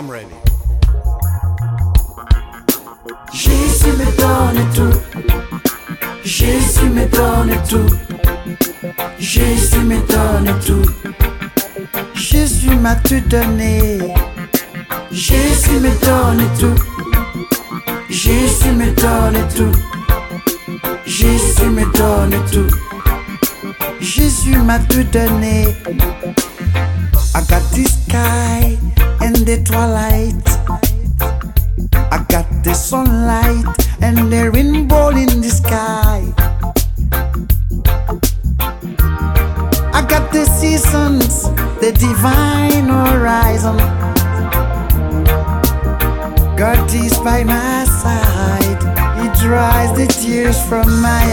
I'm ready. Jésus me donne tout. Jésus me donne tout. Jésus me donne tout. Jésus m'a tout donné. Jésus me donne tout. Jésus me donne tout. Jésus me donne tout. Jésus m'a tout donné. I got the sky and the twilight. I got the sunlight and the rainbow in the sky. I got the seasons, the divine horizon. God is by my side. He dries the tears from my